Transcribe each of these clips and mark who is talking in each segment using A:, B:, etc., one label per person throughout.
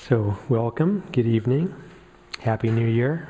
A: So, welcome, good evening, Happy New Year.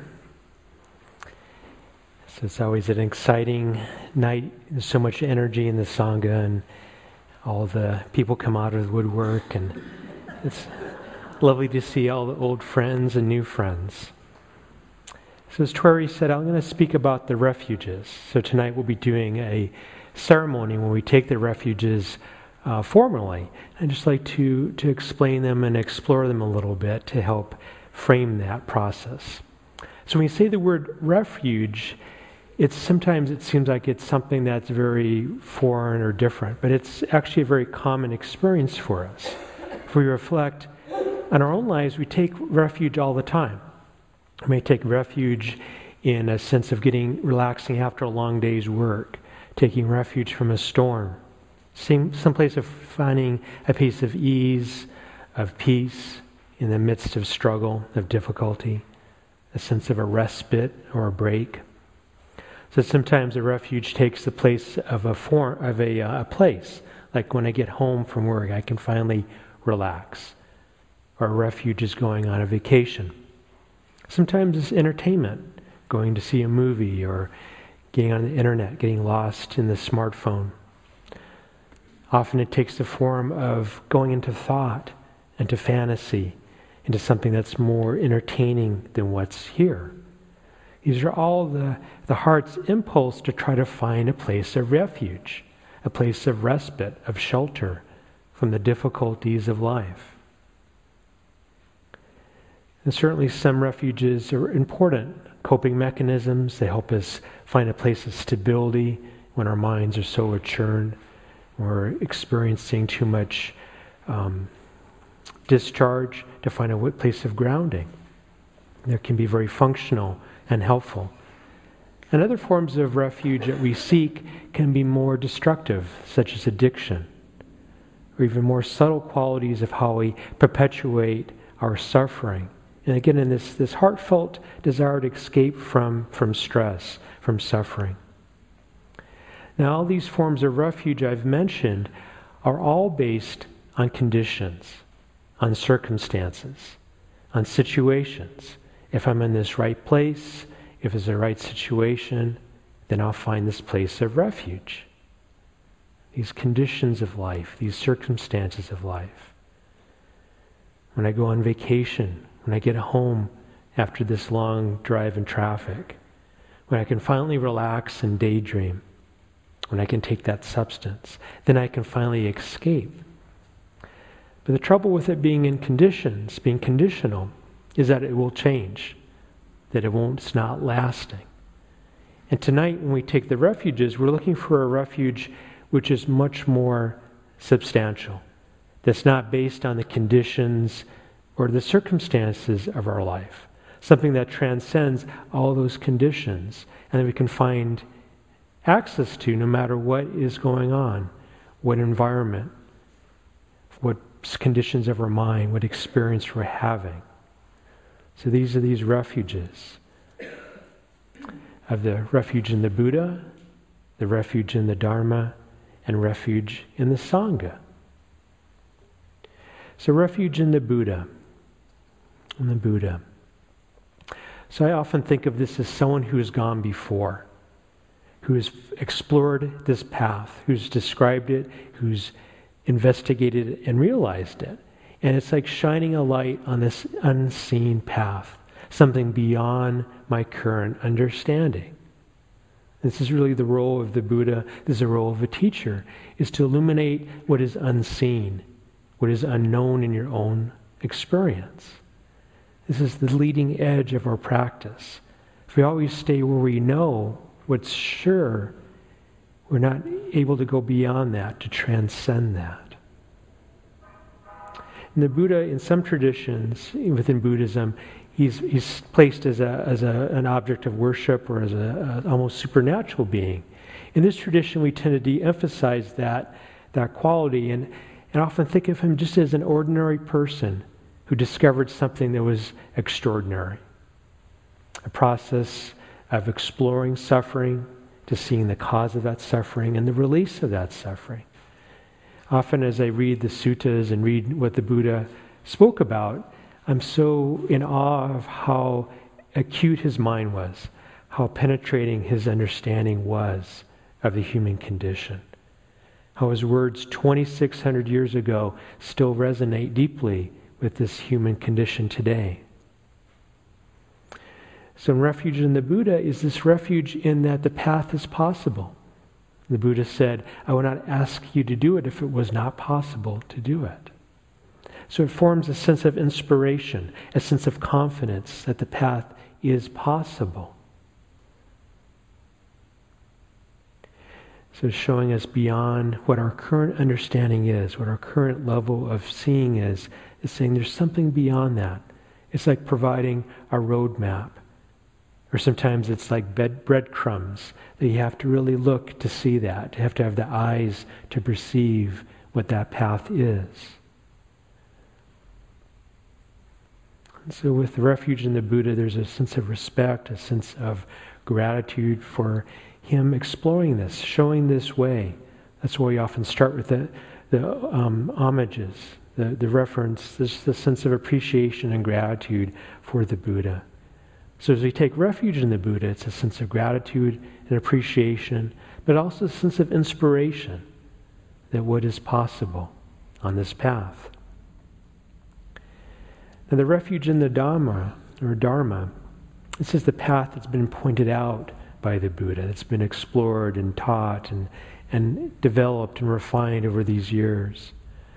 A: So it's always an exciting night. There's so much energy in the Sangha, and all the people come out of the woodwork, and it's lovely to see all the old friends and new friends. So as Tweri said, I'm going to speak about the refuges. So tonight we'll be doing a ceremony when we take the refuges formally. I'd just like to explain them and explore them a little bit to help frame that process. So when you say the word refuge, sometimes it seems like it's something that's very foreign or different, but it's actually a very common experience for us. If we reflect on our own lives, we take refuge all the time. We may take refuge in a sense of relaxing after a long day's work, taking refuge from a storm, some place of finding a place of ease, of peace in the midst of struggle, of difficulty, a sense of a respite or a break. So sometimes a refuge takes the place of a place, like when I get home from work, I can finally relax. Or a refuge is going on a vacation. Sometimes it's entertainment, going to see a movie or getting on the internet, getting lost in the smartphone. Often it takes the form of going into thought, into fantasy, into something that's more entertaining than what's here. These are all the heart's impulse to try to find a place of refuge, a place of respite, of shelter from the difficulties of life. And certainly some refuges are important coping mechanisms. They help us find a place of stability when our minds are so churned. We're experiencing too much discharge, to find a place of grounding. They can be very functional and helpful. And other forms of refuge that we seek can be more destructive, such as addiction, or even more subtle qualities of how we perpetuate our suffering. And again, in this heartfelt desire to escape from stress, from suffering. Now, all these forms of refuge I've mentioned are all based on conditions, on circumstances, on situations. If I'm in this right place, if it's the right situation, then I'll find this place of refuge. These conditions of life, these circumstances of life. When I go on vacation, when I get home after this long drive in traffic, when I can finally relax and daydream, when I can take that substance, then I can finally escape. But the trouble with it being in conditions, being conditional, is that it will change, that it's not lasting. And tonight when we take the refuges, we're looking for a refuge which is much more substantial, that's not based on the conditions or the circumstances of our life, something that transcends all those conditions and that we can find access to no matter what is going on, what environment, what conditions of our mind, what experience we're having. So these are these refuges. Of the refuge in the Buddha, the refuge in the Dharma, and refuge in the Sangha. So refuge in the Buddha. So I often think of this as someone who has gone before, who has explored this path, who's described it, who's investigated it and realized it. And it's like shining a light on this unseen path, something beyond my current understanding. This is really the role of the Buddha, this is the role of a teacher, is to illuminate what is unseen, what is unknown in your own experience. This is the leading edge of our practice. If we always stay where we know what's sure, we're not able to go beyond that, to transcend that. And the Buddha, in some traditions within Buddhism, he's placed as an object of worship or as a almost supernatural being. In this tradition, we tend to de-emphasize that quality and often think of him just as an ordinary person who discovered something that was extraordinary. A process of exploring suffering, to seeing the cause of that suffering and the release of that suffering. Often as I read the suttas and read what the Buddha spoke about, I'm so in awe of how acute his mind was, how penetrating his understanding was of the human condition, how his words 2,600 years ago still resonate deeply with this human condition today. So refuge in the Buddha is this refuge in that the path is possible. The Buddha said, I would not ask you to do it if it was not possible to do it. So it forms a sense of inspiration, a sense of confidence that the path is possible. So showing us beyond what our current understanding is, what our current level of seeing is saying there's something beyond that. It's like providing a roadmap. Or sometimes it's like breadcrumbs that you have to really look to see that. You have to have the eyes to perceive what that path is. And so with the refuge in the Buddha, there's a sense of respect, a sense of gratitude for him exploring this, showing this way. That's why we often start with the homages, the reference, the sense of appreciation and gratitude for the Buddha. So as we take refuge in the Buddha, it's a sense of gratitude and appreciation, but also a sense of inspiration that what is possible on this path. Now the refuge in the Dharma, this is the path that's been pointed out by the Buddha. It's been explored and taught and developed and refined over these years.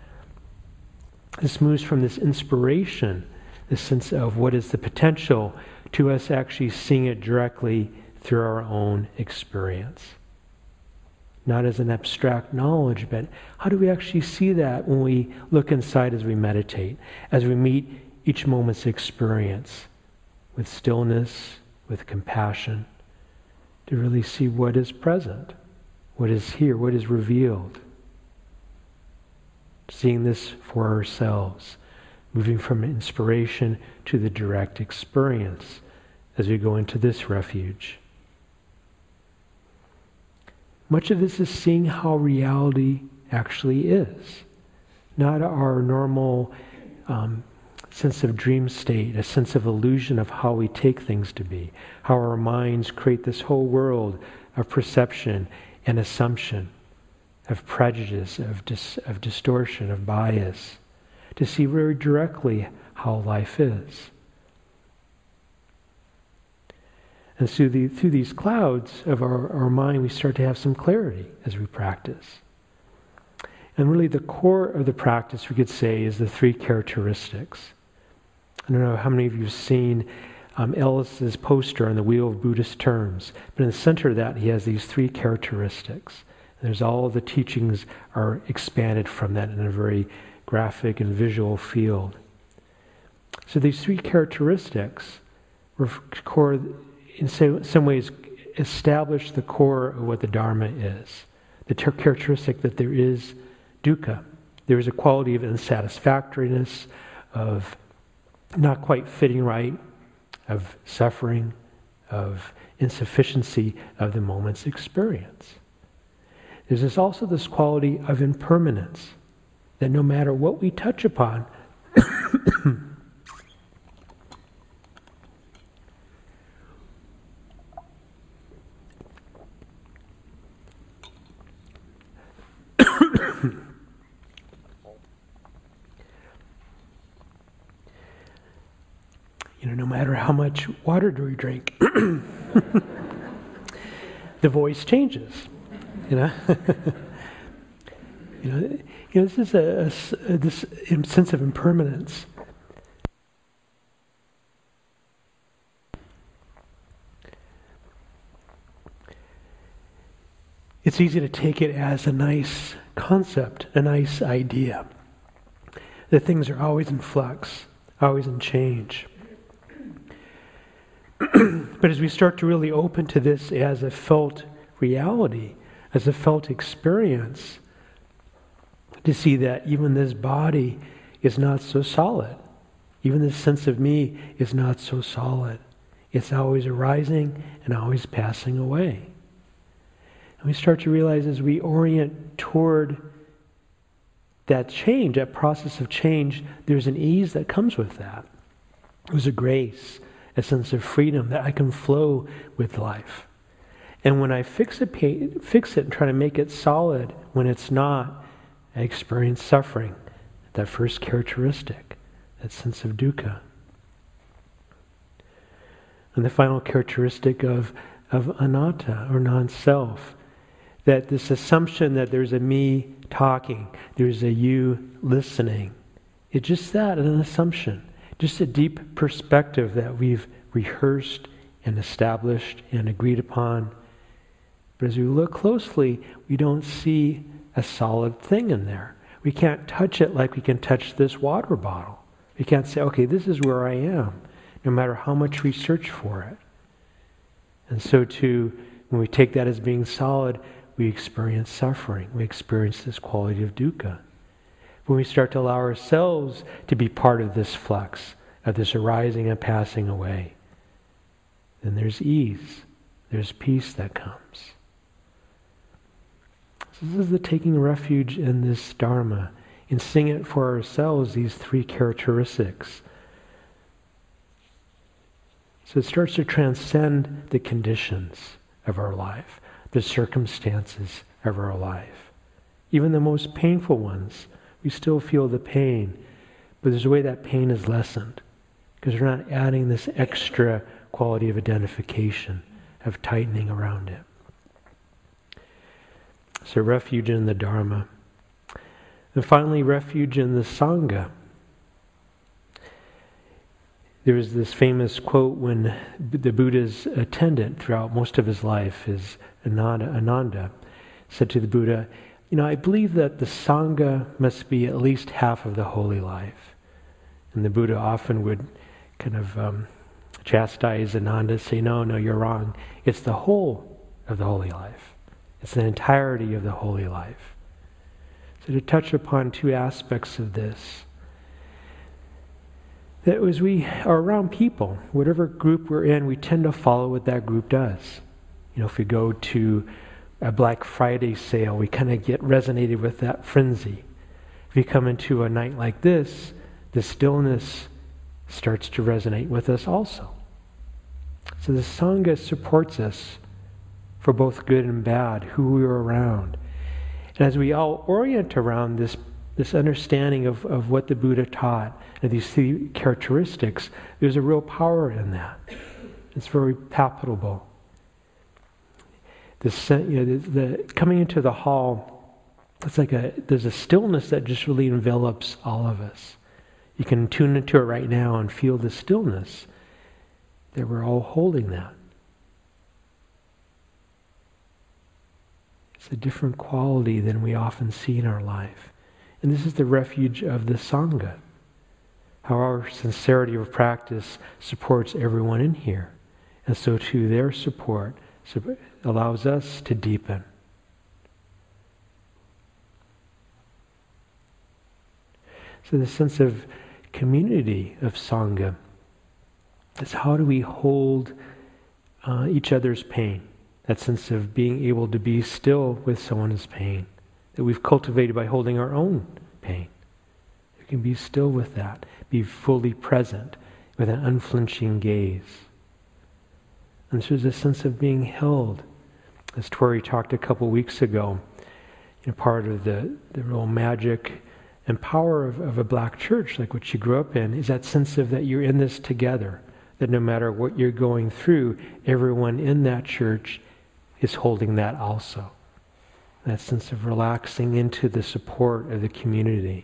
A: This moves from this inspiration, this sense of what is the potential, to us actually seeing it directly through our own experience. Not as an abstract knowledge, but how do we actually see that when we look inside as we meditate, as we meet each moment's experience with stillness, with compassion, to really see what is present, what is here, what is revealed. Seeing this for ourselves, moving from inspiration to the direct experience as we go into this refuge. Much of this is seeing how reality actually is, not our normal sense of dream state, a sense of illusion of how we take things to be, how our minds create this whole world of perception and assumption, of prejudice, of distortion, of bias, to see very directly how life is. And through these clouds of our mind, we start to have some clarity as we practice. And really the core of the practice, we could say, is the three characteristics. I don't know how many of you have seen Ellis's poster on the Wheel of Buddhist Terms, but in the center of that he has these three characteristics. And there's all the teachings are expanded from that in a very graphic and visual field. So these three characteristics in some ways establish the core of what the Dharma is. The characteristic that there is dukkha. There is a quality of unsatisfactoriness, of not quite fitting right, of suffering, of insufficiency of the moment's experience. There's also this quality of impermanence, that no matter what we touch upon, no matter how much water do we drink, the voice changes. This is this sense of impermanence. It's easy to take it as a nice concept, a nice idea, that things are always in flux, always in change. But as we start to really open to this as a felt reality, as a felt experience, to see that even this body is not so solid. Even this sense of me is not so solid. It's always arising and always passing away. And we start to realize as we orient toward that change, that process of change, there's an ease that comes with that. There's a grace, a sense of freedom that I can flow with life. And when I fix it and try to make it solid when it's not, I experience suffering. That first characteristic, that sense of dukkha. And the final characteristic of anatta, or non-self, that this assumption that there's a me talking, there's a you listening, it's just that, an assumption, just a deep perspective that we've rehearsed and established and agreed upon. But as we look closely, we don't see a solid thing in there. We can't touch it like we can touch this water bottle. We can't say, okay, this is where I am, no matter how much we search for it. And so too, when we take that as being solid, we experience suffering. We experience this quality of dukkha. When we start to allow ourselves to be part of this flux, of this arising and passing away, then there's ease, there's peace that comes. So this is the taking refuge in this Dharma, in seeing it for ourselves, these three characteristics. So it starts to transcend the conditions of our life, the circumstances of our life. Even the most painful ones, we still feel the pain, but there's a way that pain is lessened, because we're not adding this extra quality of identification, of tightening around it. So refuge in the Dharma. And finally, refuge in the Sangha. There is this famous quote when the Buddha's attendant throughout most of his life, is Ananda, said to the Buddha, I believe that the Sangha must be at least half of the holy life. And the Buddha often would kind of chastise Ananda, say, no, you're wrong. It's the whole of the holy life. It's the entirety of the holy life. So to touch upon two aspects of this, that as we are around people, whatever group we're in, we tend to follow what that group does. If we go to a Black Friday sale, we kind of get resonated with that frenzy. If we come into a night like this, the stillness starts to resonate with us also. So the Sangha supports us for both good and bad, who we're around. And as we all orient around this understanding of what the Buddha taught, and these three characteristics, there's a real power in that. It's very palpable. The coming into the hall, it's like there's a stillness that just really envelops all of us. You can tune into it right now and feel the stillness that we're all holding that. It's a different quality than we often see in our life. And this is the refuge of the Sangha. How our sincerity of practice supports everyone in here. And so too their support allows us to deepen. So the sense of community of Sangha is how do we hold each other's pain? That sense of being able to be still with someone's pain that we've cultivated by holding our own pain. You can be still with that, be fully present with an unflinching gaze. And so there's a sense of being held. As Tori talked a couple weeks ago, part of the real magic and power of a black church, like what she grew up in, is that sense of that you're in this together. That no matter what you're going through, everyone in that church is holding that also. That sense of relaxing into the support of the community.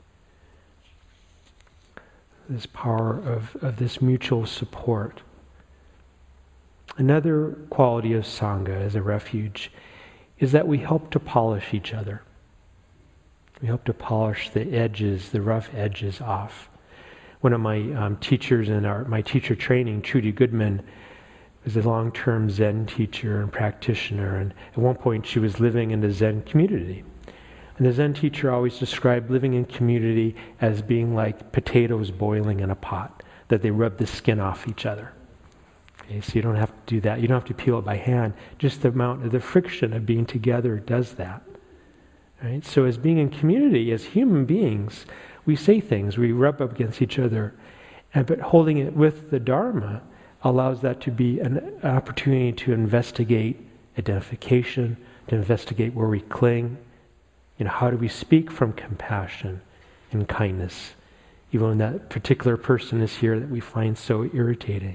A: This power of this mutual support. Another quality of Sangha as a refuge is that we help to polish each other. We help to polish the edges, the rough edges off. One of my teachers in my teacher training, Trudy Goodman, was a long-term Zen teacher and practitioner, and at one point she was living in the Zen community. And the Zen teacher always described living in community as being like potatoes boiling in a pot, that they rub the skin off each other. Okay, so you don't have to do that. You don't have to peel it by hand. Just the amount of the friction of being together does that. Right? So as being in community, as human beings, we say things, we rub up against each other, But holding it with the Dharma allows that to be an opportunity to investigate identification, to investigate where we cling. How do we speak from compassion and kindness, even when that particular person is here that we find so irritating?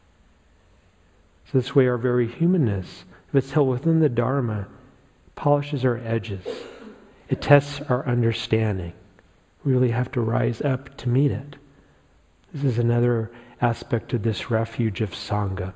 A: So this way our very humanness, if it's held within the Dharma, polishes our edges. It tests our understanding. We really have to rise up to meet it. This is another aspect of this refuge of Sangha.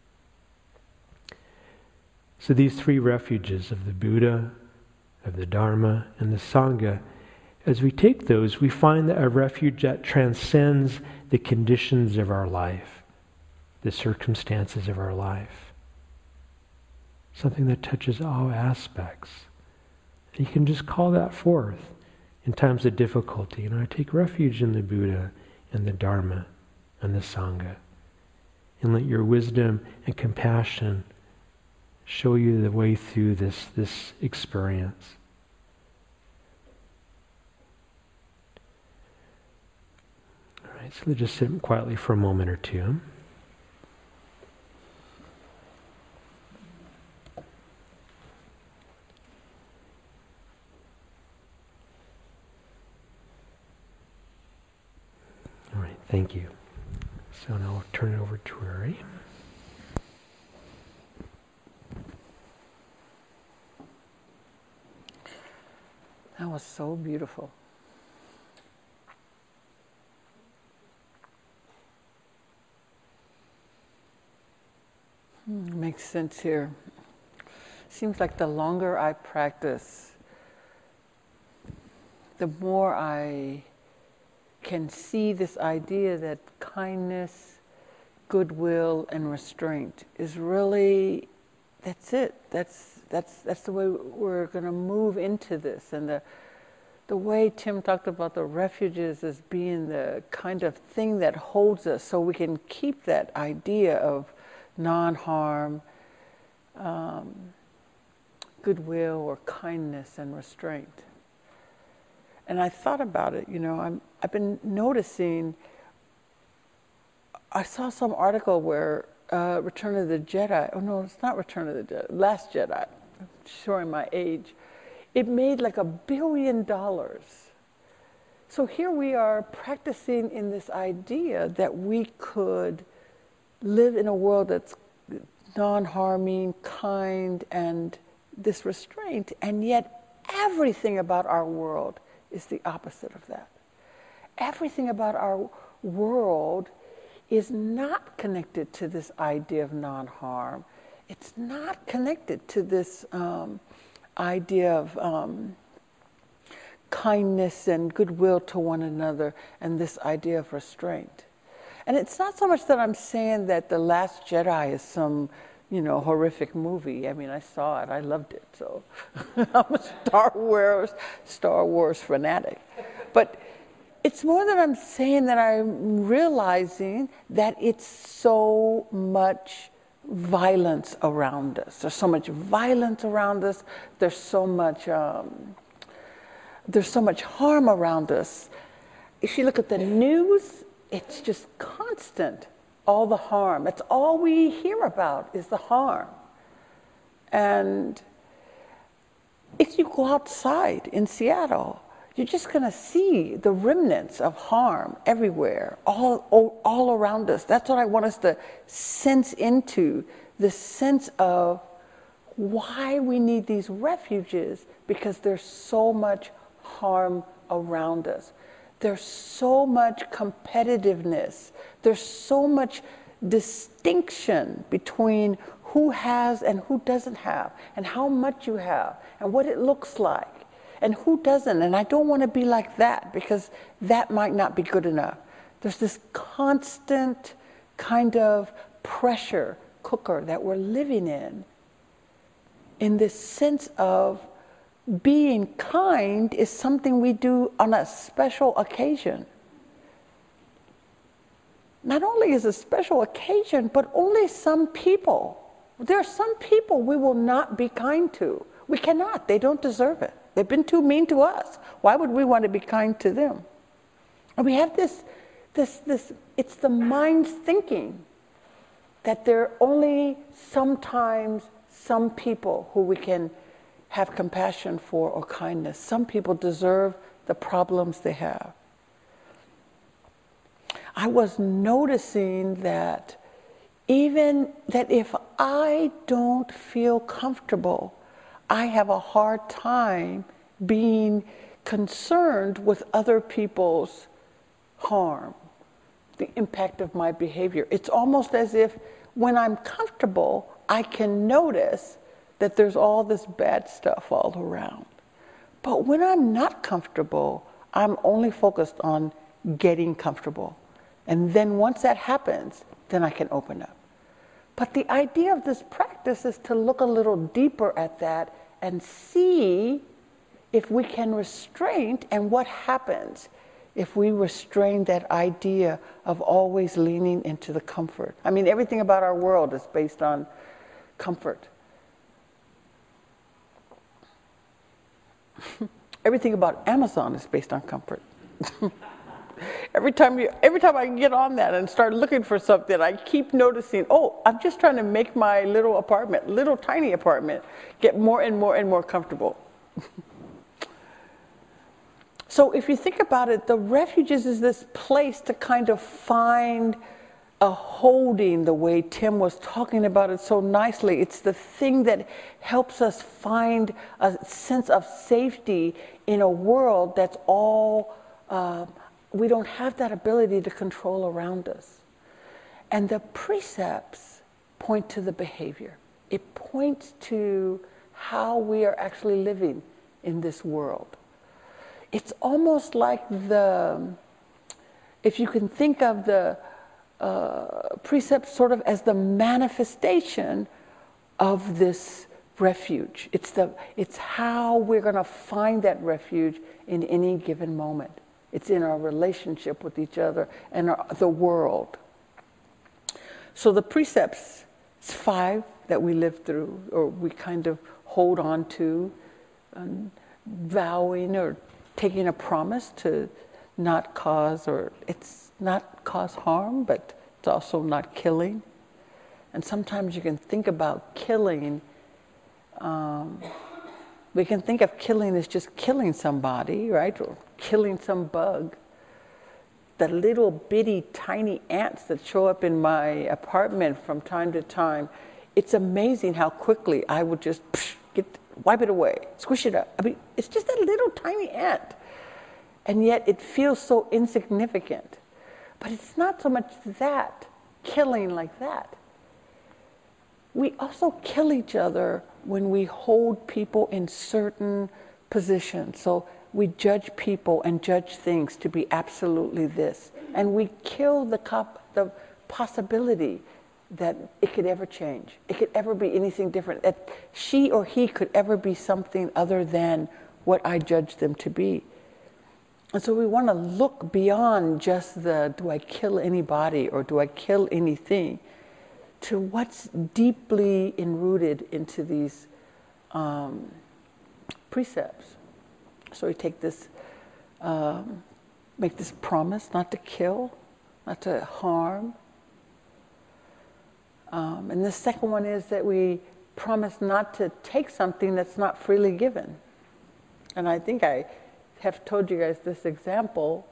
A: So these three refuges of the Buddha, of the Dharma, and the Sangha, as we take those, we find that a refuge that transcends the conditions of our life, the circumstances of our life. Something that touches all aspects. And you can just call that forth in times of difficulty. I take refuge in the Buddha and the Dharma and the Sangha. And let your wisdom and compassion show you the way through this experience. All right, so let's just sit quietly for a moment or two. All right, thank you. So now I'll turn it over to Rory.
B: That was so beautiful. Makes sense here. Seems like the longer I practice, the more I can see this idea that kindness, goodwill, and restraint is really, that's it. That's the way we're going to move into this. And the way Tim talked about the refuges as being the kind of thing that holds us so we can keep that idea of non-harm, goodwill or kindness and restraint. And I thought about it, I've been noticing, I saw some article where Return of the Jedi, oh no, it's not Return of the Jedi, Last Jedi, I'm showing my age, it made like $1 billion. So here we are practicing in this idea that we could live in a world that's non-harming, kind, and this restraint, and yet everything about our world is the opposite of that. Everything about our world is not connected to this idea of non-harm. It's not connected to this idea of kindness and goodwill to one another and this idea of restraint. And it's not so much that I'm saying that The Last Jedi is some, horrific movie. I mean, I saw it. I loved it. So I'm a Star Wars fanatic. But it's more that I'm saying that I'm realizing that it's so much violence around us. There's so much violence around us. There's so much harm around us. If you look at the news, it's just constant, all the harm. That's all we hear about is the harm. And if you go outside in Seattle, you're just going to see the remnants of harm everywhere, all around us. That's what I want us to sense into, the sense of why we need these refuges, because there's so much harm around us. There's so much competitiveness. There's so much distinction between who has and who doesn't have, and how much you have, and what it looks like, and who doesn't. And I don't want to be like that, because that might not be good enough. There's this constant kind of pressure cooker that we're living in this sense of being kind is something we do on a special occasion. Not only is it a special occasion, but only some people. There are some people we will not be kind to. We cannot. They don't deserve it. They've been too mean to us. Why would we want to be kind to them? And we have this it's the mind's thinking that there are only sometimes some people who we can have compassion for or kindness. Some people deserve the problems they have. I was noticing that even that if I don't feel comfortable, I have a hard time being concerned with other people's harm, the impact of my behavior. It's almost as if when I'm comfortable, I can notice that there's all this bad stuff all around. But when I'm not comfortable, I'm only focused on getting comfortable. And then once that happens, then I can open up. But the idea of this practice is to look a little deeper at that and see if we can restrain and what happens if we restrain that idea of always leaning into the comfort. I mean, everything about our world is based on comfort. Everything about Amazon is based on comfort. Every time I get on that and start looking for something, I keep noticing, oh, I'm just trying to make my little tiny apartment, get more and more and more comfortable. So if you think about it, the refuges is this place to kind of find a holding, the way Tim was talking about it so nicely. It's the thing that helps us find a sense of safety in a world that's all, we don't have that ability to control around us. And the precepts point to the behavior. It points to how we are actually living in this world. It's almost like if you can think of the precepts sort of as the manifestation of this refuge. It's how we're going to find that refuge in any given moment. It's in our relationship with each other and the world. So the precepts, it's 5 that we live through, or we kind of hold on to, vowing or taking a promise to not cause, or it's not cause harm, but it's also not killing. And sometimes you can think about killing. We can think of killing as just killing somebody, right? Or killing some bug. The little bitty tiny ants that show up in my apartment from time to time, it's amazing how quickly I would just wipe it away, squish it up. I mean, it's just a little tiny ant. And yet it feels so insignificant. But it's not so much that, killing like that. We also kill each other when we hold people in certain positions. So we judge people and judge things to be absolutely this. And we kill the possibility that it could ever change. It could ever be anything different. That she or he could ever be something other than what I judge them to be. And so we want to look beyond just do I kill anybody or do I kill anything, to what's deeply enrooted into these precepts. So we take this, make this promise not to kill, not to harm. And the second one is that we promise not to take something that's not freely given. And I think I have told you guys this example.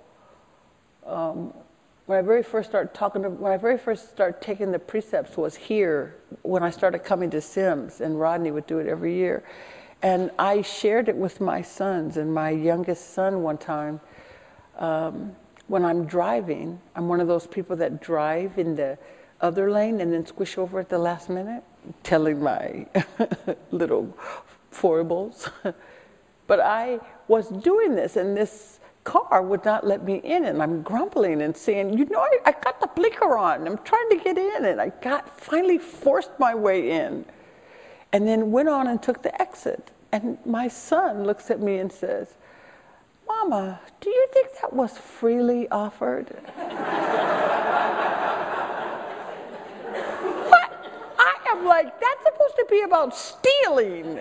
B: When I very first started taking the precepts was here, when I started coming to Sims, and Rodney would do it every year. And I shared it with my sons, and my youngest son one time, when I'm driving, I'm one of those people that drive in the other lane and then squish over at the last minute, telling my little foibles. But I was doing this, and this car would not let me in, and I'm grumbling and saying, I got the blinker on, I'm trying to get in, and I finally forced my way in, and then went on and took the exit. And my son looks at me and says, "Mama, do you think that was freely offered?" What? I am like, that's supposed to be about stealing.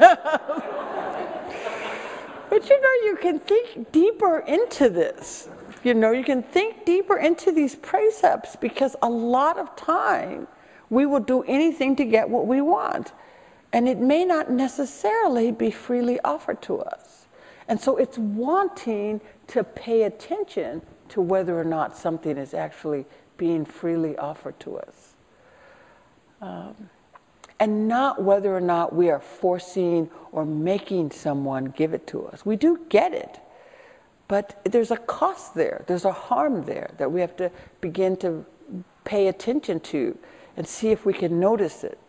B: But you can think deeper into this. You can think deeper into these precepts, because a lot of time we will do anything to get what we want. And it may not necessarily be freely offered to us. And so it's wanting to pay attention to whether or not something is actually being freely offered to us. And not whether or not we are forcing or making someone give it to us. We do get it, but there's a cost there. There's a harm there that we have to begin to pay attention to and see if we can notice it.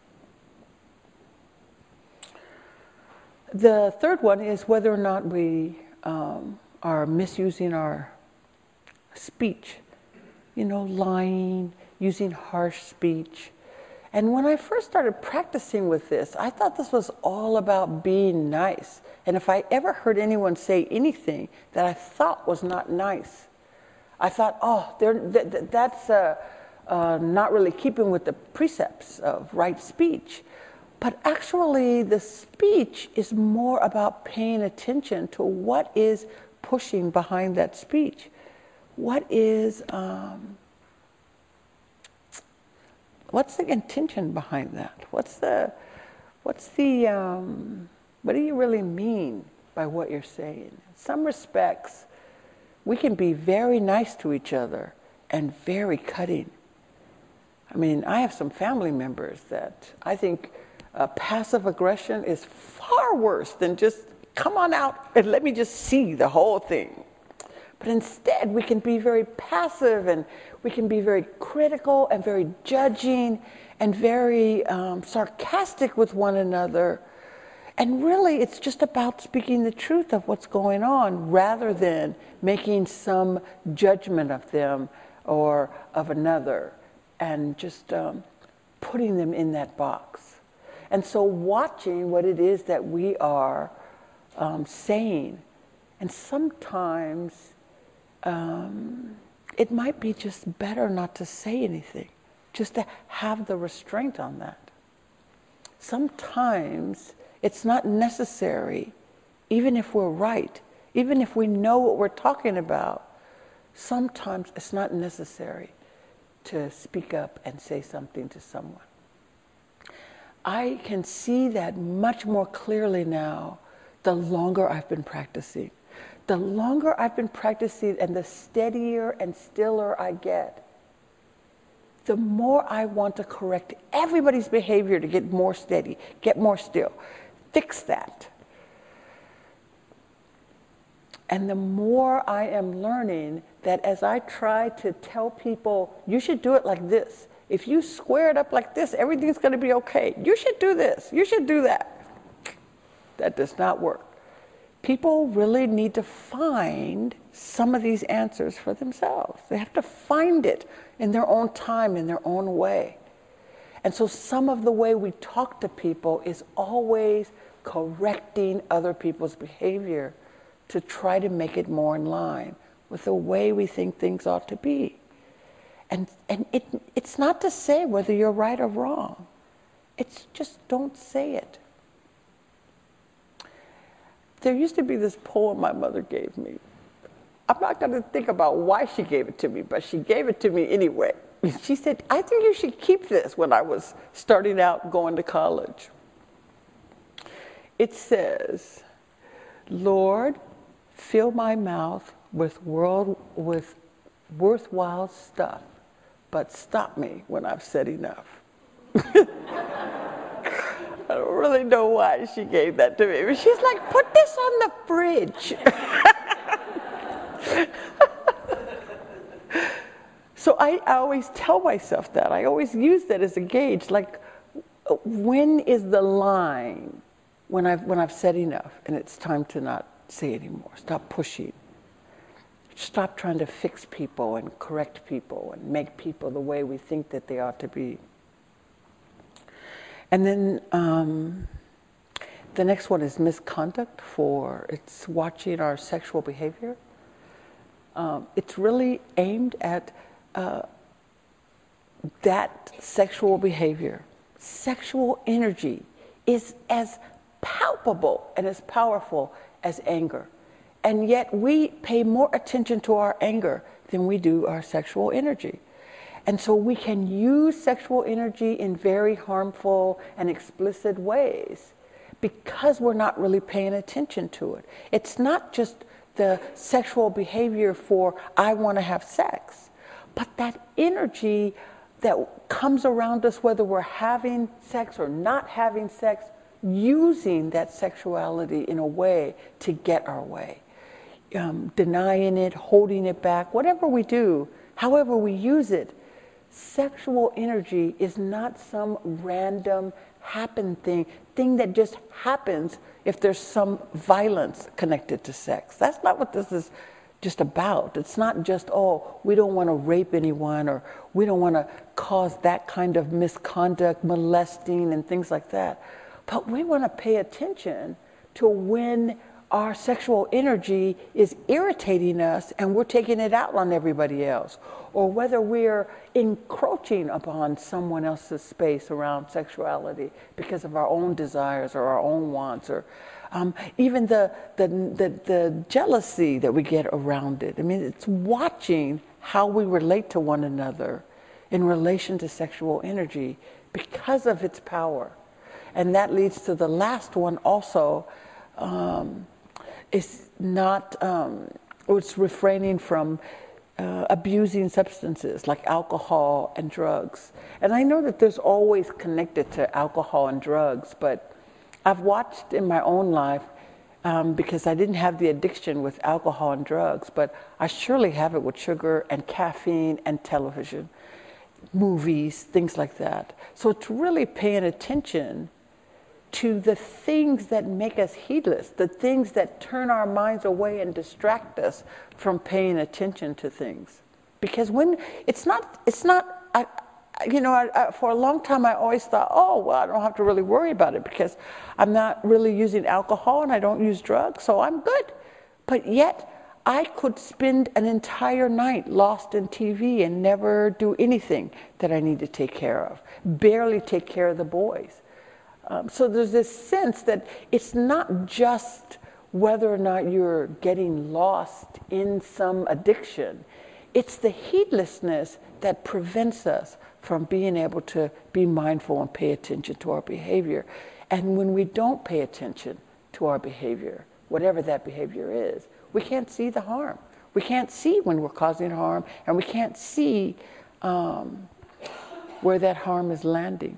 B: The third one is whether or not we are misusing our speech. Lying, using harsh speech. And when I first started practicing with this, I thought this was all about being nice. And if I ever heard anyone say anything that I thought was not nice, I thought, that's not really keeping with the precepts of right speech. But actually, the speech is more about paying attention to what is pushing behind that speech. What is... what's the intention behind that? What do you really mean by what you're saying? In some respects, we can be very nice to each other and very cutting. I have some family members that I think passive aggression is far worse than just come on out and let me just see the whole thing. But instead, we can be very passive, and we can be very critical and very judging and very sarcastic with one another. And really, it's just about speaking the truth of what's going on rather than making some judgment of them or of another and just putting them in that box. And so watching what it is that we are saying. And sometimes it might be just better not to say anything, just to have the restraint on that. Sometimes it's not necessary, even if we're right, even if we know what we're talking about, sometimes it's not necessary to speak up and say something to someone. I can see that much more clearly now the longer I've been practicing. The longer I've been practicing and the steadier and stiller I get, the more I want to correct everybody's behavior to get more steady, get more still, fix that. And the more I am learning that as I try to tell people, you should do it like this. If you square it up like this, everything's going to be okay. You should do this. You should do that. That does not work. People really need to find some of these answers for themselves. They have to find it in their own time, in their own way. And so some of the way we talk to people is always correcting other people's behavior to try to make it more in line with the way we think things ought to be. And it's not to say whether you're right or wrong. It's just don't say it. There used to be this poem my mother gave me. I'm not going to think about why she gave it to me, but she gave it to me anyway. She said, I think you should keep this when I was starting out going to college. It says, Lord, fill my mouth with worthwhile stuff, but stop me when I've said enough. I don't really know why she gave that to me. But she's like, put this on the fridge. So I always tell myself that. I always use that as a gauge. Like, when is the line when I've said enough and it's time to not say anymore? Stop pushing. Stop trying to fix people and correct people and make people the way we think that they ought to be. And then the next one is misconduct. It's watching our sexual behavior. It's really aimed at that sexual behavior. Sexual energy is as palpable and as powerful as anger. And yet we pay more attention to our anger than we do our sexual energy. And so we can use sexual energy in very harmful and explicit ways because we're not really paying attention to it. It's not just the sexual behavior for I want to have sex, but that energy that comes around us, whether we're having sex or not having sex, using that sexuality in a way to get our way. Denying it, holding it back, whatever we do, however we use it, sexual energy is not some random thing that just happens if there's some violence connected to sex. That's not what this is just about. It's not just, oh, we don't want to rape anyone, or we don't want to cause that kind of misconduct, molesting and things like that. But we want to pay attention to when our sexual energy is irritating us and we're taking it out on everybody else, or whether we're encroaching upon someone else's space around sexuality because of our own desires or our own wants, or even the jealousy that we get around it. I mean, it's watching how we relate to one another in relation to sexual energy because of its power. And that leads to the last one also. It's not, it's refraining from abusing substances like alcohol and drugs. And I know that there's always connected to alcohol and drugs, but I've watched in my own life, because I didn't have the addiction with alcohol and drugs, but I surely have it with sugar and caffeine and television, movies, things like that. So it's really paying attention to the things that make us heedless, the things that turn our minds away and distract us from paying attention to things. Because when for a long time I always thought, oh, well, I don't have to really worry about it because I'm not really using alcohol and I don't use drugs, so I'm good. But yet, I could spend an entire night lost in TV and never do anything that I need to take care of, barely take care of the boys. So there's this sense that it's not just whether or not you're getting lost in some addiction. It's the heedlessness that prevents us from being able to be mindful and pay attention to our behavior. And when we don't pay attention to our behavior, whatever that behavior is, we can't see the harm. We can't see when we're causing harm, and we can't see where that harm is landing.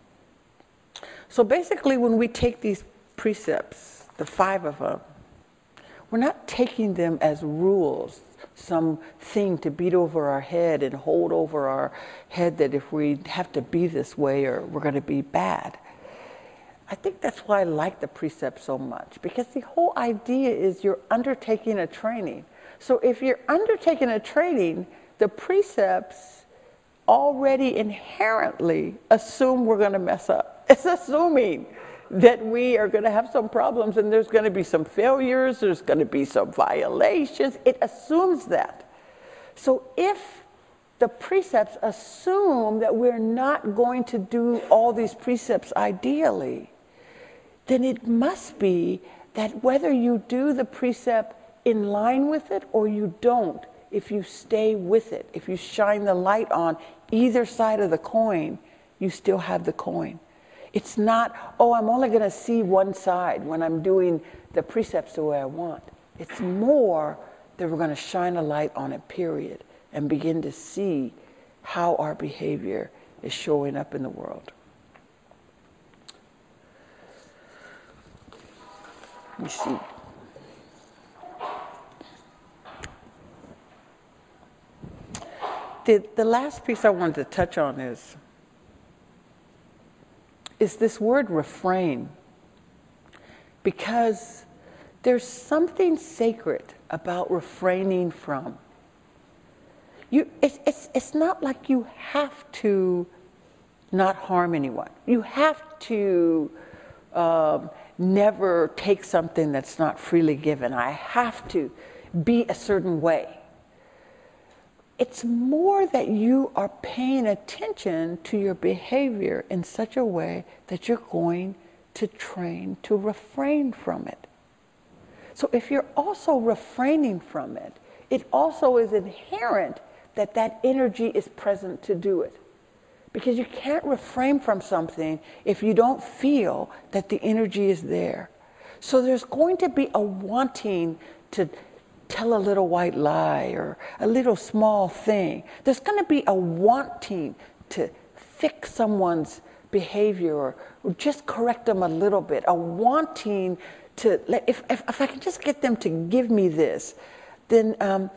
B: So basically, when we take these precepts, the 5 of them, we're not taking them as rules, some thing to beat over our head and hold over our head that if we have to be this way or we're going to be bad. I think that's why I like the precepts so much, because the whole idea is you're undertaking a training. So if you're undertaking a training, the precepts already inherently assume we're going to mess up. It's assuming that we are going to have some problems and there's going to be some failures, there's going to be some violations. It assumes that. So if the precepts assume that we're not going to do all these precepts ideally, then it must be that whether you do the precept in line with it or you don't, if you stay with it, if you shine the light on either side of the coin, you still have the coin. It's not, oh, I'm only going to see one side when I'm doing the precepts the way I want. It's more that we're going to shine a light on it, period, and begin to see how our behavior is showing up in the world. Let me see. The last piece I wanted to touch on is this word refrain, because there's something sacred about refraining from. It's not like you have to not harm anyone. You have to never take something that's not freely given. I have to be a certain way. It's more that you are paying attention to your behavior in such a way that you're going to train to refrain from it. So if you're also refraining from it, it also is inherent that that energy is present to do it. Because you can't refrain from something if you don't feel that the energy is there. So there's going to be a wanting to tell a little white lie or a little small thing. There's going to be a wanting to fix someone's behavior or just correct them a little bit, a wanting to, if I can just get them to give me this, then,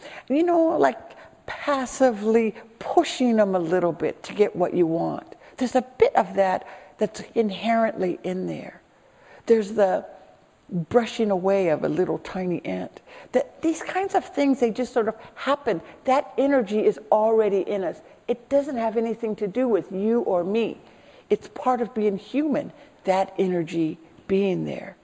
B: like passively pushing them a little bit to get what you want. There's a bit of that that's inherently in there. There's the brushing away of a little tiny ant. These kinds of things, they just sort of happen. That energy is already in us. It doesn't have anything to do with you or me. It's part of being human, that energy being there.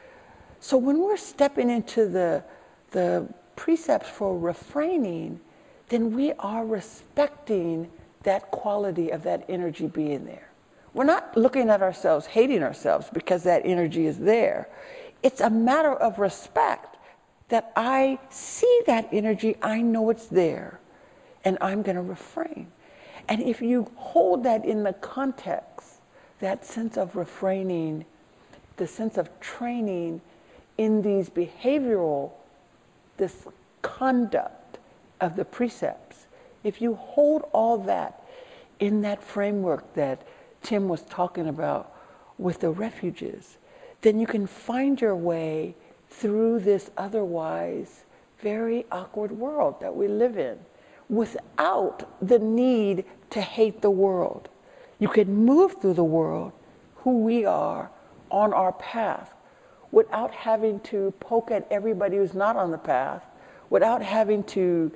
B: So when we're stepping into the precepts for refraining, then we are respecting that quality of that energy being there. We're not looking at ourselves, hating ourselves because that energy is there. It's a matter of respect that I see that energy, I know it's there, and I'm going to refrain. And if you hold that in the context, that sense of refraining, the sense of training in these behavioral, this conduct of the precepts, if you hold all that in that framework that Tim was talking about with the refuges, then you can find your way through this otherwise very awkward world that we live in without the need to hate the world. You can move through the world, who we are, on our path, without having to poke at everybody who's not on the path, without having to,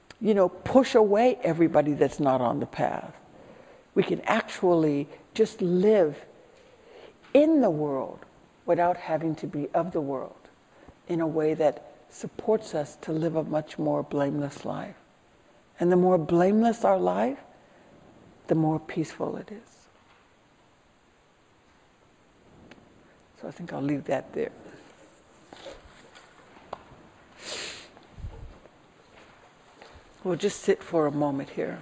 B: push away everybody that's not on the path. We can actually just live in the world without having to be of the world in a way that supports us to live a much more blameless life. And the more blameless our life, the more peaceful it is. So I think I'll leave that there. We'll just sit for a moment here.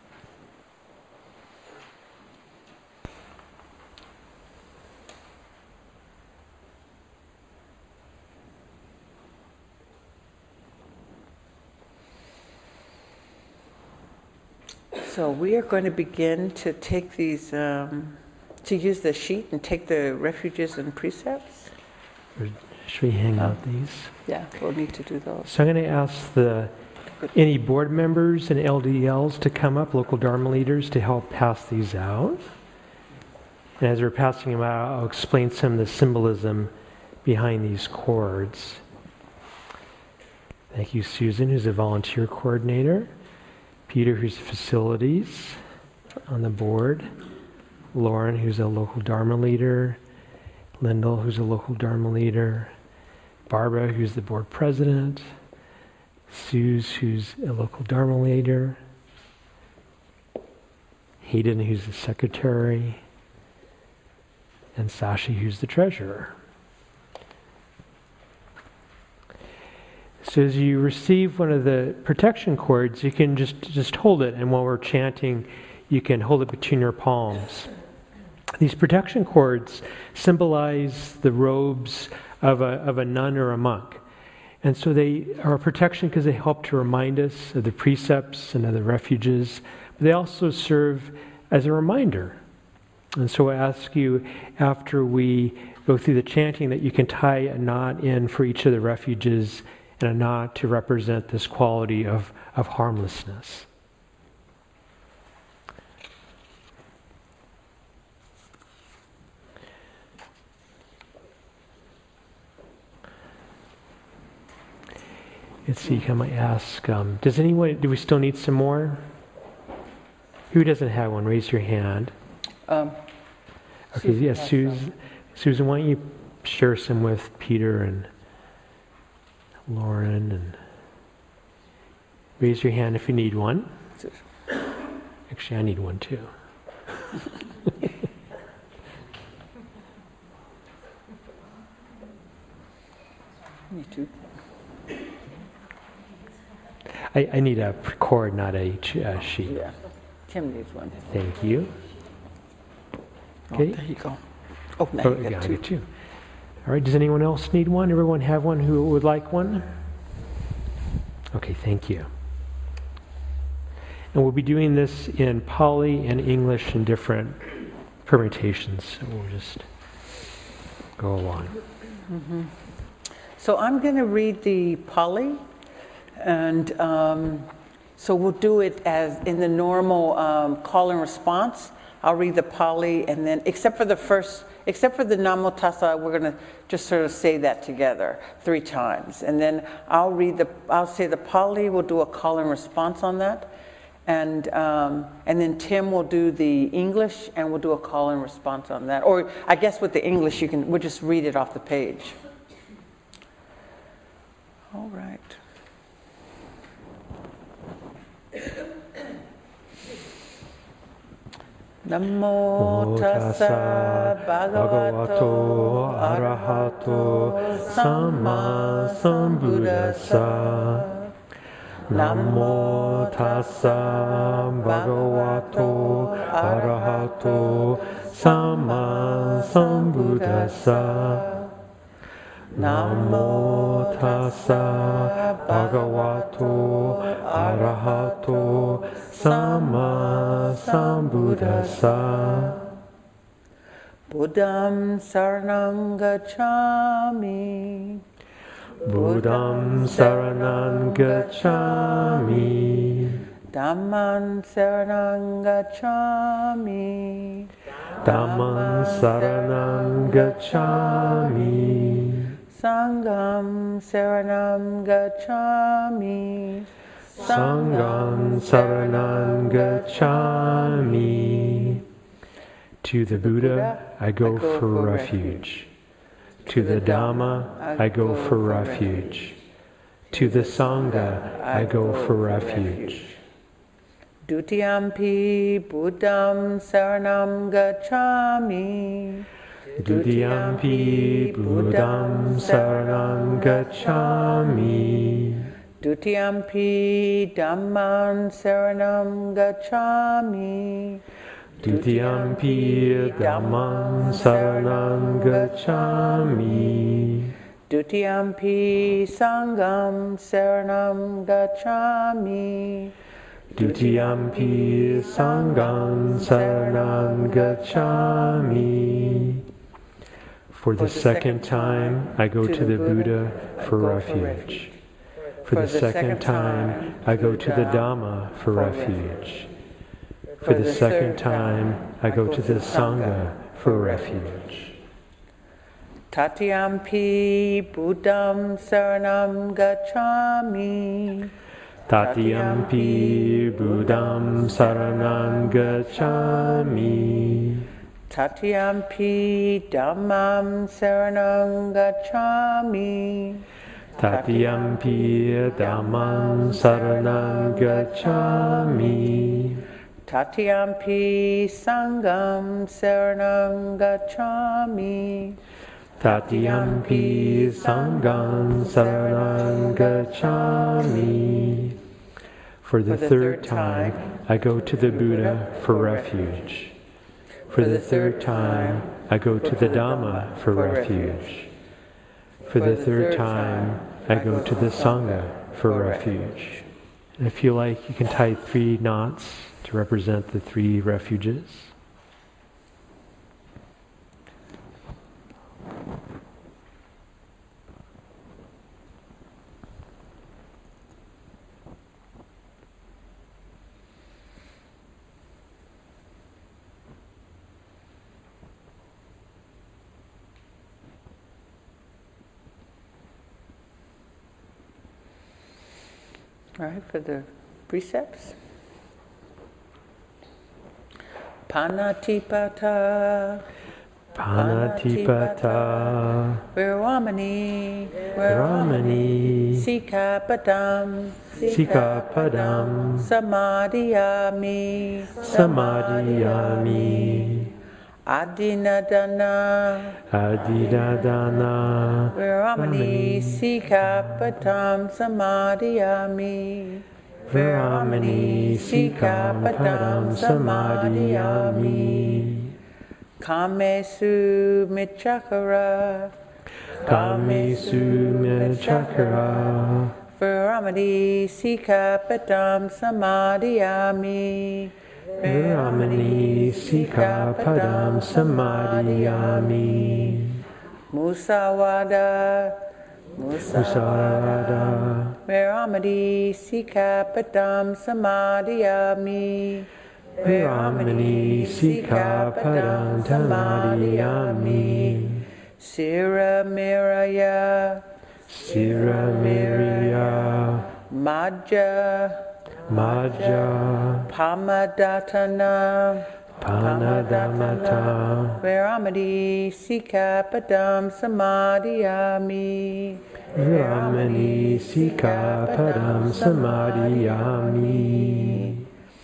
B: So we are going to begin to take these, to use the sheet and take the refuges and precepts.
A: Should we hang out these?
B: Yeah, we'll need to do those.
A: So I'm going to ask any board members and LDLs to come up, local Dharma leaders, to help pass these out. And as we're passing them out, I'll explain some of the symbolism behind these cords. Thank you, Susan, who's a volunteer coordinator. Peter, who's facilities on the board. Lauren, who's a local Dharma leader. Lyndall, who's a local Dharma leader. Barbara, who's the board president. Suze, who's a local Dharma leader. Hayden, who's the secretary. And Sashi, who's the treasurer. So as you receive one of the protection cords, you can just hold it, and while we're chanting, you can hold it between your palms. These protection cords symbolize the robes of a nun or a monk. And so they are a protection because they help to remind us of the precepts and of the refuges, but they also serve as a reminder. And so I ask you, after we go through the chanting, that you can tie a knot in for each of the refuges and a knot to represent this quality of harmlessness. Let's see, I might ask, do we still need some more? Who doesn't have one? Raise your hand. Okay,
B: Susan,
A: yes, Susan, why don't you share some with Peter and Lauren, and raise your hand if you need one. Actually, I need one too.
B: Me too.
A: I need a cord, not a sheet.
B: Yeah. Tim needs one.
A: Thank you.
B: Oh,
A: Okay.
B: there you go. Oh, now
A: Oh,
B: you
A: yeah,
B: got
A: I
B: two.
A: get two. All right, does anyone else need one? Everyone have one who would like one? Okay, thank you. And we'll be doing this in Pali and English in different permutations. So we'll just go along.
B: Mm-hmm. So I'm going to read the Pali, and so we'll do it as in the normal call and response. I'll read the Pali, and then except for the Namo Tassa, we're going to just sort of say that together 3 times, and then I'll say the Pali. We'll do a call and response on that, and then Tim will do the English, and we'll do a call and response on that. Or I guess with the English, we'll just read it off the page. All right. Namo tassa bhagavato arahato samma sambuddhassa. Namo tassa bhagavato arahato samma sambuddhassa. Namo tassa bhagavato arahato samma sambuddhassa. Buddham saranam gacchami. Buddham saranam gacchami. Dhamman saranam gacchami. Dhamman saranam gacchami. Sangham saranam gacchami. Sangham saranam gacchami. To the Buddha, I go for refuge. To the Dhamma, I go for refuge. To the Sangha, I go for refuge. Dutiyampi Buddham saranam gacchami. Dutiyampi Buddham saranam gacchami. Dutiyampi Dhamman saranam gacchami. Dutiyampi Dhamman saranam gacchami. Dutiyampi Sangham saranam gacchami. Dutiyampi Sangham saranam gacchami. For the second time, I go to the Buddha for refuge. For the second time, I go to the Dhamma for refuge. For the second time, I go to the Sangha for refuge. Tatyampi Buddham saranam gacchami. Tatyampi Buddham saranam gacchami. Tatyampi Dhammam saranam gacchami. Tatyampi Dhammam saranam gacchami. Tatyampi Sangham saranam gacchami. Tatyampi Sangham saranam gacchami. For the third time, I go to the Buddha for refuge. For the third time, I go to the Dhamma for refuge. For the third time, I go to the Sangha for refuge. And if you like, you can tie 3 knots to represent the 3 refuges. All right, for the precepts. Panatipata. Panatipata. Viramani. Viramani. Sikapadam. Sikapadam. Samadhiyami. Samadhiyami. Adinadana
A: Adidadana
B: Viramani Sikapatam Samadhiyami
A: Viramani Sikapatam Samadhiyami
B: Kamesu Michakara
A: Kamesu Mechakara
B: Viramani Sikapatam Samadhiyami
A: Viramani Sikapadam Samadhiyami
B: Musawada
A: Musavada
B: Viramani Sikapatam Samadhiyami
A: Viramani Sikapadam Samadhiyami
B: Sira Miraya
A: Sira Miriya
B: Majja
A: Majja
B: Pamadatana
A: Panadamata
B: Viramani Sikapadam Samadhiyami
A: Viramani Sikapadam Samadhiyami.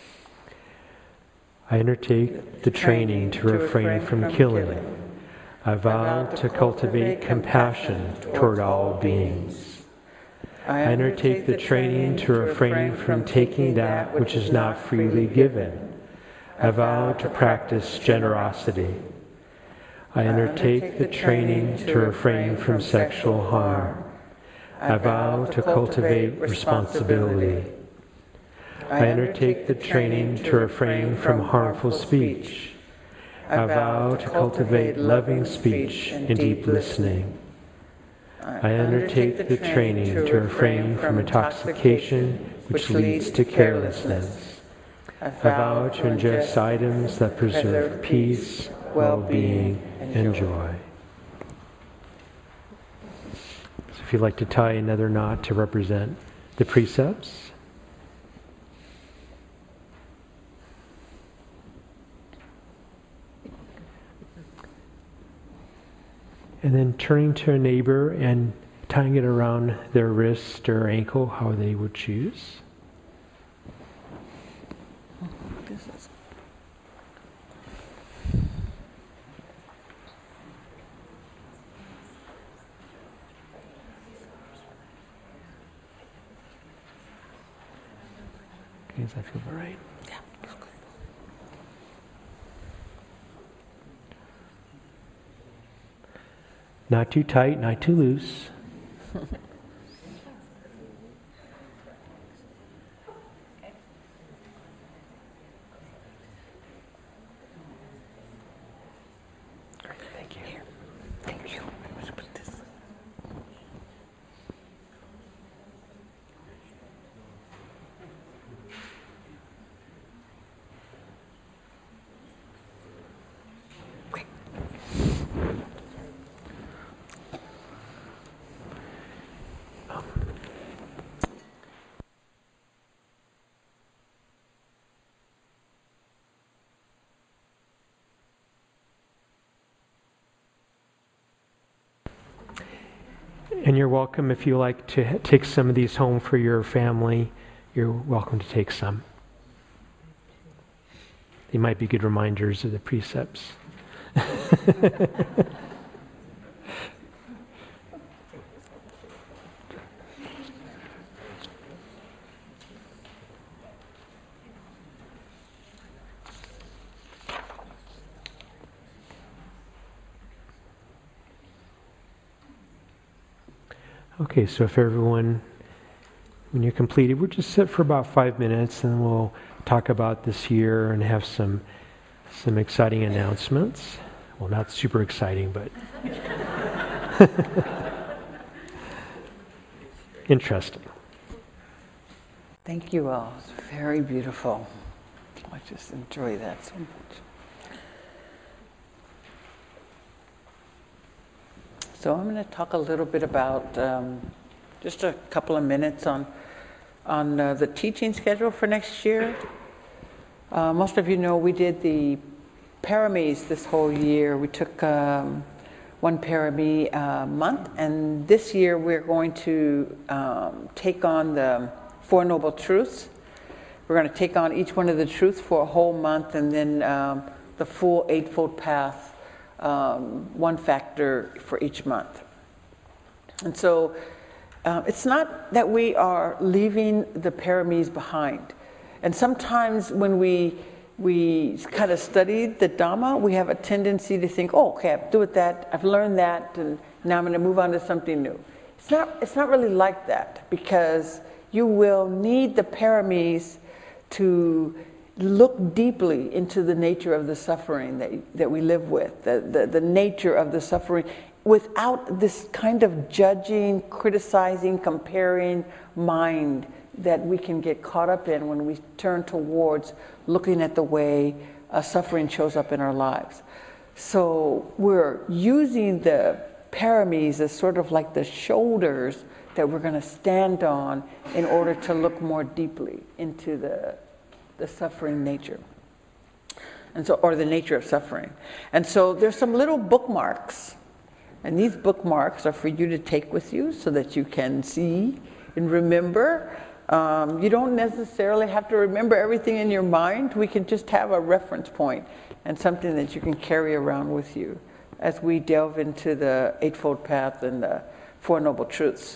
A: I undertake the training to refrain from killing. I vow to cultivate compassion toward all beings. I undertake the training to refrain from taking that which is not freely given. I vow to practice generosity. I undertake the training to refrain from sexual harm. I vow to cultivate responsibility. I undertake the training to refrain from harmful speech. I vow to cultivate loving speech and deep listening. I undertake the training to refrain from intoxication which leads to carelessness. I vow to ingest items that preserve peace, well-being, and joy. So if you'd like to tie another knot to represent the precepts. And then turning to a neighbor and tying it around their wrist or ankle, how they would choose. Okay, does that feel all right?
B: Yeah, that's good.
A: Not too tight, not too loose. Great, thank you.
B: Thank you. I'm gonna put this. Quick.
A: And you're welcome if you like to take some of these home for your family. You're welcome to take some. They might be good reminders of the precepts. Okay, so if everyone, when you're completed, we'll just sit for about 5 minutes and we'll talk about this year and have some exciting announcements. Well, not super exciting, but interesting.
B: Thank you all. It's very beautiful. I just enjoy that so much. So I'm going to talk a little bit about just a couple of minutes on the teaching schedule for next year. Most of you know we did the paramis this whole year. We took one parami a month, and this year we're going to take on the Four Noble Truths. We're going to take on each one of the truths for a whole month, and then the full Eightfold Path, one factor for each month. And so it's not that we are leaving the paramis behind. And sometimes when we kind of study the Dhamma, we have a tendency to think, oh, okay, I've done that, I've learned that, and now I'm going to move on to something new. It's not really like that, because you will need the paramis to look deeply into the nature of the suffering that we live with, the nature of the suffering, without this kind of judging, criticizing, comparing mind that we can get caught up in when we turn towards looking at the way suffering shows up in our lives. So we're using the paramis as sort of like the shoulders that we're going to stand on in order to look more deeply into the suffering nature. And so, or the nature of suffering. And so there's some little bookmarks. And these bookmarks are for you to take with you so that you can see and remember. You don't necessarily have to remember everything in your mind. We can just have a reference point and something that you can carry around with you as we delve into the Eightfold Path and the Four Noble Truths.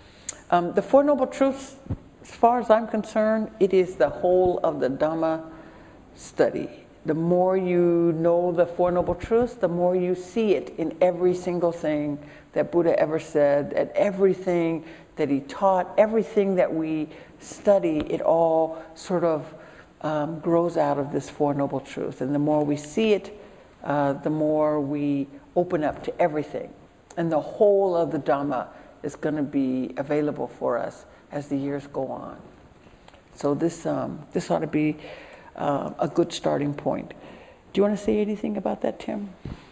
B: The Four Noble Truths, as far as I'm concerned, it is the whole of the Dhamma study. The more you know the Four Noble Truths, the more you see it in every single thing that Buddha ever said, and everything that he taught, everything that we study, it all sort of grows out of this Four Noble Truths. And the more we see it, the more we open up to everything. And the whole of the Dhamma is going to be available for us as the years go on. So this ought to be a good starting point. Do you want to say anything about that, Tim?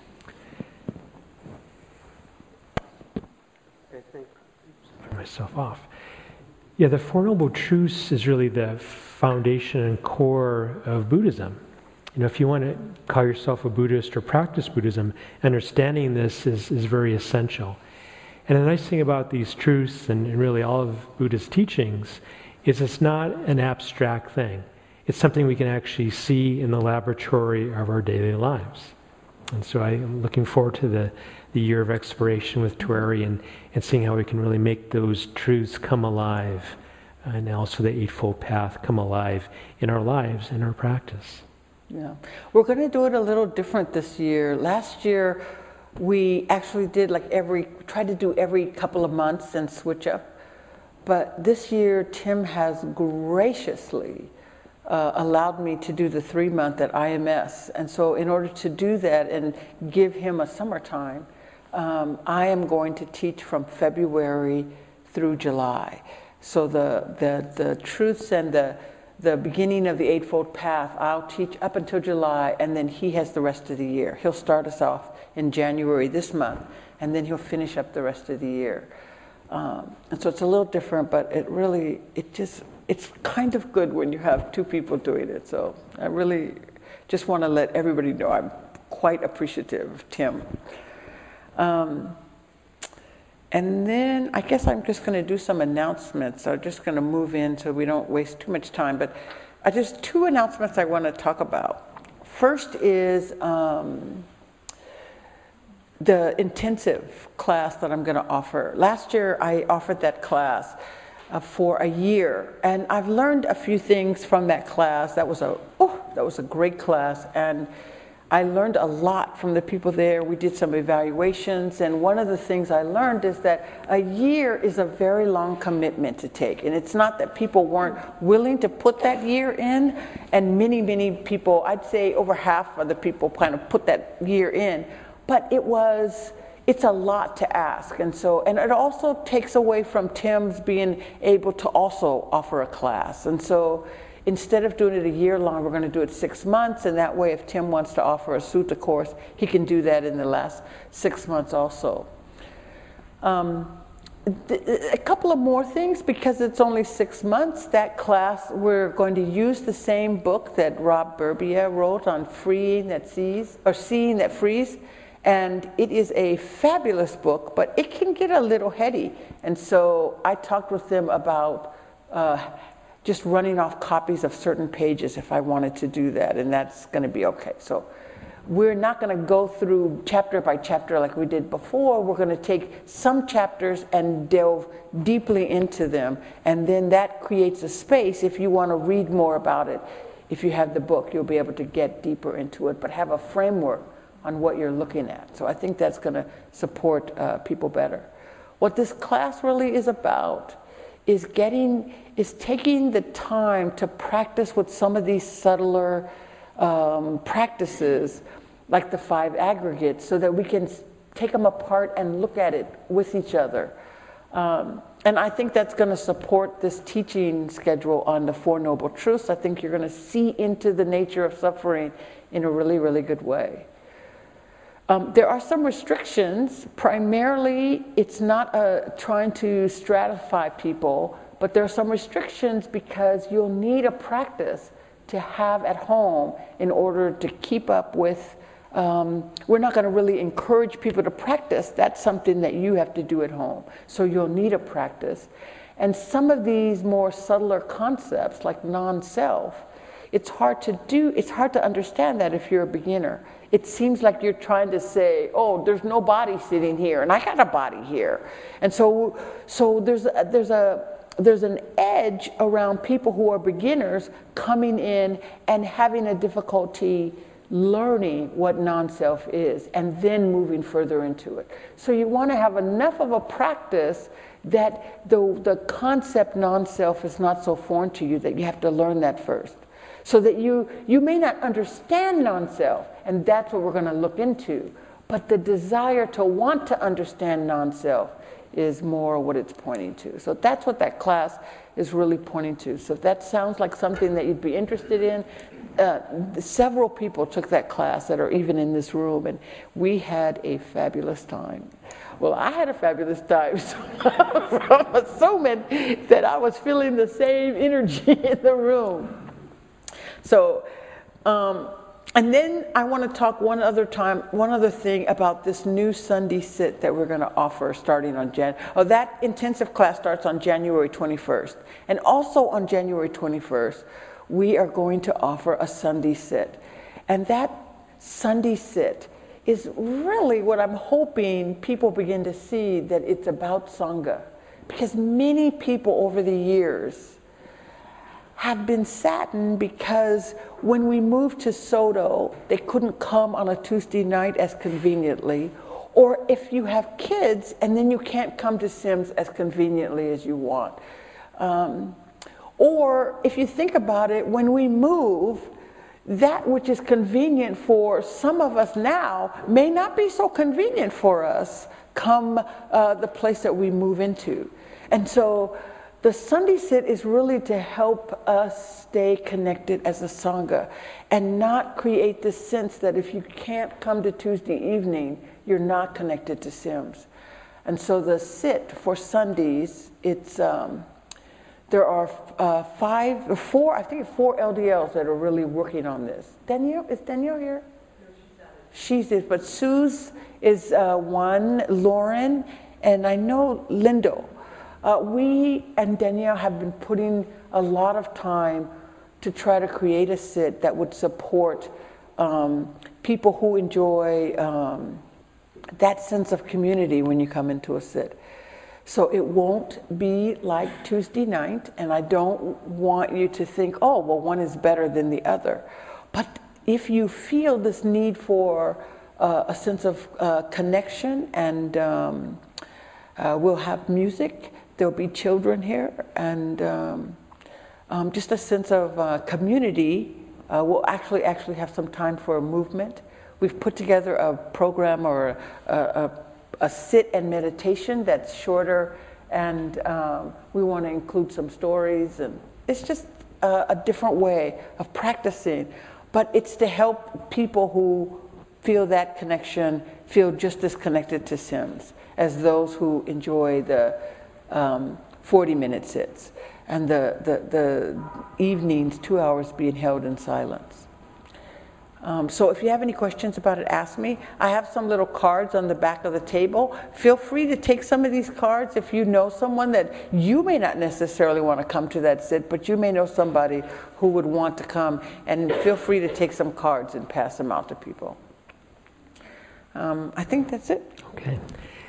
A: I think turn myself off. Yeah, the Four Noble Truths is really the foundation and core of Buddhism. You know, if you want to call yourself a Buddhist or practice Buddhism, understanding this is very essential. And the nice thing about these truths and really all of Buddha's teachings is it's not an abstract thing. It's something we can actually see in the laboratory of our daily lives. And so I'm looking forward to the year of exploration with Tuari and seeing how we can really make those truths come alive, and also the Eightfold Path come alive in our lives, in our practice.
B: Yeah, we're going to do it a little different this year. Last year, we actually did tried to do every couple of months and switch up. But this year, Tim has graciously allowed me to do the 3-month at IMS. And so in order to do that and give him a summertime, I am going to teach from February through July. So the truths and the beginning of the Eightfold Path, I'll teach up until July, and then he has the rest of the year. He'll start us off in January this month, and then he'll finish up the rest of the year. And so it's a little different, but it's kind of good when you have two people doing it. So I really just want to let everybody know I'm quite appreciative of Tim. And then I guess I'm just going to do some announcements. I'm just going to move in so we don't waste too much time. But just 2 announcements I want to talk about. First is the intensive class that I'm going to offer. Last year I offered that class for a year, and I've learned a few things from that class. That was a great class, and I learned a lot from the people there. We did some evaluations, and one of the things I learned is that a year is a very long commitment to take. And it's not that people weren't willing to put that year in, and many people, I'd say over half of the people kind of put that year in, but it's a lot to ask. And it also takes away from Tim's being able to also offer a class. And so instead of doing it a year long, we're going to do it 6 months, and that way if Tim wants to offer a sutta course, he can do that in the last 6 months also. A couple of more things, because it's only 6 months, that class, we're going to use the same book that Rob Burbia wrote on Seeing That Frees, and it is a fabulous book, but it can get a little heady. And so I talked with them about just running off copies of certain pages if I wanted to do that, and that's going to be okay. So we're not going to go through chapter by chapter like we did before. We're going to take some chapters and delve deeply into them. And then that creates a space if you want to read more about it. If you have the book, you'll be able to get deeper into it, but have a framework on what you're looking at. So I think that's going to support people better. What this class really is about is taking the time to practice with some of these subtler practices, like the 5 aggregates, so that we can take them apart and look at it with each other. And I think that's going to support this teaching schedule on the 4 Noble Truths. I think you're going to see into the nature of suffering in a really, really good way. There are some restrictions. Primarily, it's not trying to stratify people, but there are some restrictions because you'll need a practice to have at home in order to keep up with. We're not going to really encourage people to practice. That's something that you have to do at home. So you'll need a practice. And some of these more subtler concepts, like non-self, it's hard to do. It's hard to understand that if you're a beginner. It seems like you're trying to say, oh, there's no body sitting here, and I got a body here. And so there's an edge around people who are beginners coming in and having a difficulty learning what non-self is and then moving further into it. So you want to have enough of a practice that the concept non-self is not so foreign to you that you have to learn that first. So that you may not understand non-self, and that's what we're going to look into, but the desire to want to understand non-self is more what it's pointing to. So that's what that class is really pointing to. So if that sounds like something that you'd be interested in, several people took that class that are even in this room, and we had a fabulous time. Well, I had a fabulous time from so many that I was feeling the same energy in the room. So, and then I want to talk one other thing about this new Sunday sit that we're going to offer starting on that intensive class starts on January 21st. And also on January 21st, we are going to offer a Sunday sit. And that Sunday sit is really what I'm hoping people begin to see, that it's about Sangha. Because many people over the years have been saddened because when we moved to Soto, they couldn't come on a Tuesday night as conveniently, or if you have kids and then you can't come to Sims as conveniently as you want. Or if you think about it, when we move, that which is convenient for some of us now may not be so convenient for us come the place that we move into. And so the Sunday sit is really to help us stay connected as a Sangha and not create this sense that if you can't come to Tuesday evening, you're not connected to Sims. And so the sit for Sundays, it's there are 4 LDLs that are really working on this. Danielle, is Danielle here? No, she's out. But Suze is one, Lauren, and I know Lindo. We and Danielle have been putting a lot of time to try to create a sit that would support people who enjoy that sense of community when you come into a sit. So it won't be like Tuesday night, and I don't want you to think, oh, well, one is better than the other. But if you feel this need for a sense of connection, and we'll have music, there'll be children here, and just a sense of community. We'll actually have some time for a movement. We've put together a program or a sit and meditation that's shorter, and we want to include some stories, and it's just a different way of practicing. But it's to help people who feel that connection feel just as connected to Sims as those who enjoy the 40-minute sits and the evenings, 2 hours being held in silence. So if you have any questions about it, ask me. I have some little cards on the back of the table. Feel free to take some of these cards if you know someone that you may not necessarily want to come to that sit, but you may know somebody who would want to come, and feel free to take some cards and pass them out to people. I think that's it.
A: Okay.